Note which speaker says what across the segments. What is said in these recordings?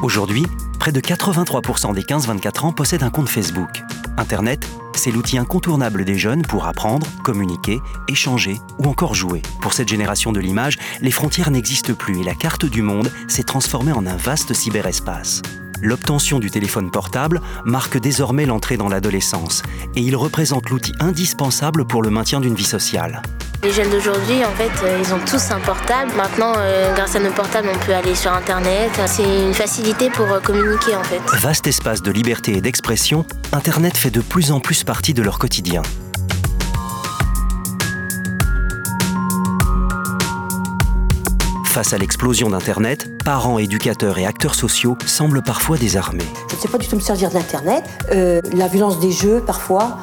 Speaker 1: Aujourd'hui, près de 83% des 15-24 ans possèdent un compte Facebook. Internet, c'est l'outil incontournable des jeunes pour apprendre, communiquer, échanger ou encore jouer. Pour cette génération de l'image, les frontières n'existent plus et la carte du monde s'est transformée en un vaste cyberespace. L'obtention du téléphone portable marque désormais l'entrée dans l'adolescence et il représente l'outil indispensable pour le maintien d'une vie sociale.
Speaker 2: Les jeunes d'aujourd'hui, en fait, ils ont tous un portable. Maintenant, grâce à nos portables, on peut aller sur Internet. C'est une facilité pour communiquer, en fait.
Speaker 1: Vaste espace de liberté et d'expression, Internet fait de plus en plus partie de leur quotidien. Face à l'explosion d'Internet, parents, éducateurs et acteurs sociaux semblent parfois désarmés.
Speaker 3: Je ne sais pas du tout me servir d'Internet. La violence des jeux, parfois,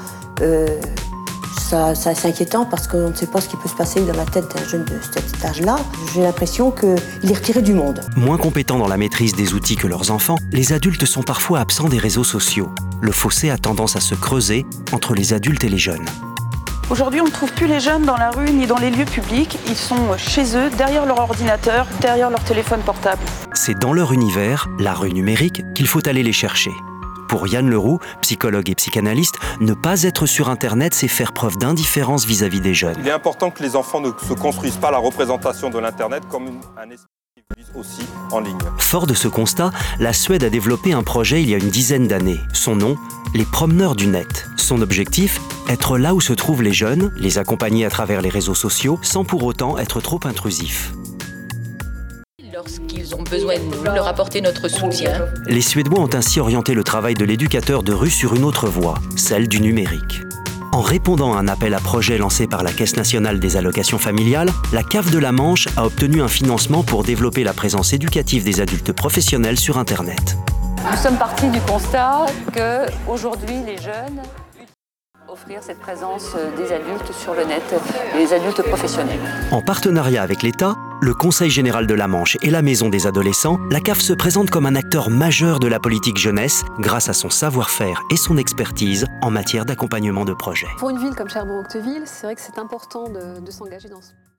Speaker 3: c'est inquiétant parce qu'on ne sait pas ce qui peut se passer dans la tête d'un jeune de cet âge-là. J'ai l'impression qu'il est retiré du monde.
Speaker 1: Moins compétents dans la maîtrise des outils que leurs enfants, les adultes sont parfois absents des réseaux sociaux. Le fossé a tendance à se creuser entre les adultes et les jeunes.
Speaker 4: Aujourd'hui, on ne trouve plus les jeunes dans la rue ni dans les lieux publics. Ils sont chez eux, derrière leur ordinateur, derrière leur téléphone portable.
Speaker 1: C'est dans leur univers, la rue numérique, qu'il faut aller les chercher. Pour Yann Leroux, psychologue et psychanalyste, ne pas être sur Internet, c'est faire preuve d'indifférence vis-à-vis des jeunes.
Speaker 5: Il est important que les enfants ne se construisent pas la représentation de l'Internet comme un esprit qui vit aussi en ligne.
Speaker 1: Fort de ce constat, la Suède a développé un projet il y a une dizaine d'années. Son nom, les promeneurs du net. Son objectif, être là où se trouvent les jeunes, les accompagner à travers les réseaux sociaux, sans pour autant être trop intrusif.
Speaker 6: Lorsqu'ils ont besoin de nous, leur apporter notre soutien.
Speaker 1: Les Suédois ont ainsi orienté le travail de l'éducateur de rue sur une autre voie, celle du numérique. En répondant à un appel à projet lancé par la Caisse nationale des allocations familiales, la CAF de la Manche a obtenu un financement pour développer la présence éducative des adultes professionnels sur Internet.
Speaker 7: Nous sommes partis du constat qu'aujourd'hui, les jeunes offrir cette présence des adultes sur le net, les adultes professionnels.
Speaker 1: En partenariat avec l'État, le Conseil général de la Manche et la Maison des adolescents, la CAF se présente comme un acteur majeur de la politique jeunesse grâce à son savoir-faire et son expertise en matière d'accompagnement de projets.
Speaker 8: Pour une ville comme Cherbourg-Octeville, c'est vrai que c'est important de s'engager dans ce